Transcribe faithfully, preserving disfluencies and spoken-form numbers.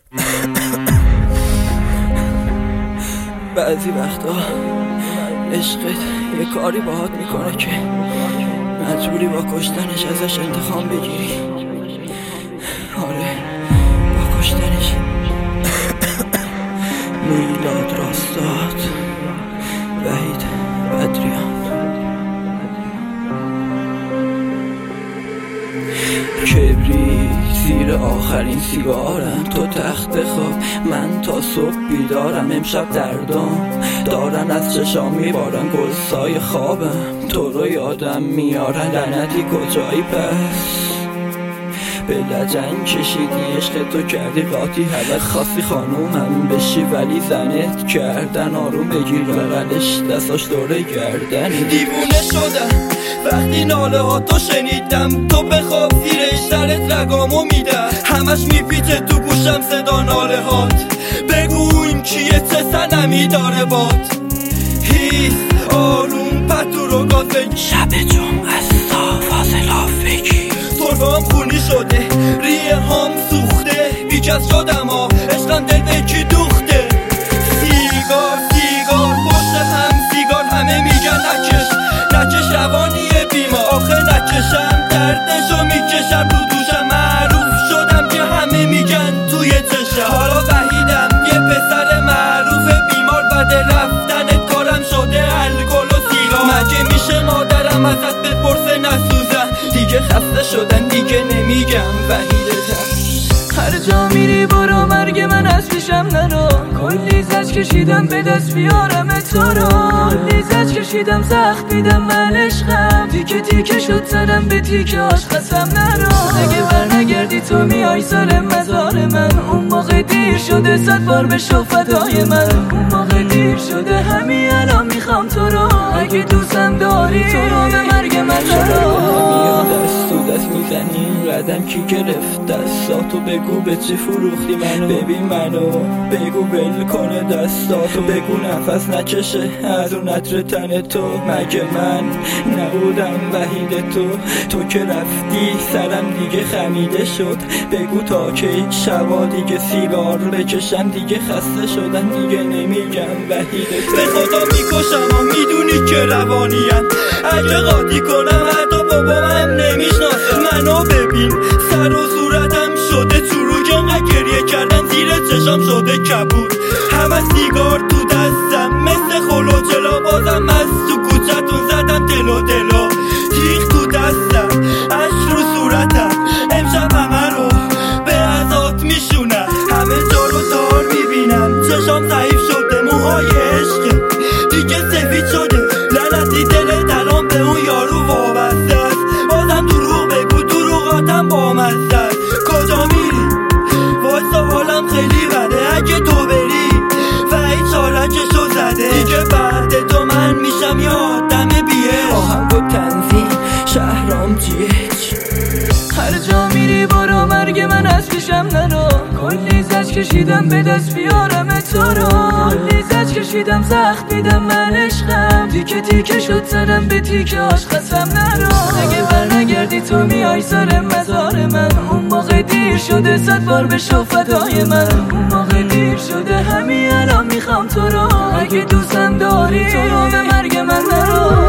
بعضی وقتا عشقت یه کاری باهات میکنه که مجبوری با کشتنش ازش انتقام بگیری. آره با کشتنش. میلاد راستاد، وحید بدریان. کبری زیر آخرین سیگارم، تو تخت خواب من تا صبح بیدارم. امشب دردام دارن از چشام میبارن، گلسای خوابم تو رو یادم میارن. لعنتی کجایی پس به لجن کشیدی، عشق تو کردی قاطی. حالا خواستی خانومم بشی ولی زنت کردن. آروم بگیر بغلش دستاش دوره گردنی. دیوونه شدم وقتی ناله ها تو شنیدم. تو بخواب زیرش سرت رگامو میدم. همش میپیچه تو گوشم صدا ناله هات. بگو این کیه چه سنمی داره باد. هیس آروم پتو رو گاز بگی. شب جمعه صاف فاصله بگی. تربام خونی شده ریه هام سوخته. بیکس شدم ها عشقم دل به کی دوخته. سیگار سیگار پشت هم سیگار. همه میگن نکش نکش روانیه بیما. آخه نکشم دردشو میکشم رو دوشم. معروف شدم که همه میگن توی چشم. حالا وحیدم یه پسر معروف بیمار. بد رفتن کارم شده الکل و سیگار. مگه میشه مادرم ازت بپرسه نسوزم. دیگه خسته شدن دیگه نمیگم وحیدتم. هر جا میری برو مرگ من از پیشم نرو. کلی زج کشیدم به دست بیارم تو رو. کلی زج کشیدم زخم دیدم من عشقم. تیکه تیکه شد سرم به تیکه هاش قسم نرو. اگه بر نگردی تو میای سر مزار من. اون موقع دیر شده صد بار بشو فدای من. اون موقع دیر شده همین الان میخوام تو رو. اگه دوستم داری تو رو به مرگ من نرو. دست تو دست میزنی قدم کی گرفت دستاتو. بگو به چی فروختی منو. ببین منو بگو بل کنه دستاتو. بگو نفس نکشه از اون عطر تن تو. مگه من نبودم وحید تو. تو که رفتی سرم دیگه خمیده شد. بگو تا کی شبا دیگه سیگار بکشم. دیگه خسته شدن دیگه نمیگم وحید تو. به خدا میکشم و میدونی که روانیم. اگه قاطی کنم حتی بابام نمیشناسه منو. ببین سر و صورتم شده چروک. انقدر گریه کردن زیر چشام شده کبود. همه سیگار تو دستم مثل خلوچلا. بازم از تو کوچتون زدم دلو دلو. تیغ تو دستم عشق رو صورتم. امشب همه رو به ازات میشونم. همه جا رو تار میبینم. چشام ضعیف شده موهای عشق دیگه سفید شده. لعنتی دل درام به اون یارو وابسته است. بازم دروغ بگو دروغاتم بامزده است. کجا میری وایسا حالم خیلی بده. اگه تو بری وحید چارکشو زده. دیگه بعد تو من میشم یه آدم بیه. آهنگ و تنظیم شهرام جیچ. هر جا میری برو مرگ من از پیشم نرو. کلی زج کشیدم به دست بیارم تو رو. کلی زج کشیدم زخم دیدم من عشقم. تیکه تیکه شد سرم به تیکه هاش قسم نرو. اگه بر نگردی تو میای سر مزار من. اون موقع دیر شده صد بار بشو فدای من. اون موقع دیر شده همین الان میخوام تو رو. اگه دوستم داری تو رو به مرگ من نرو.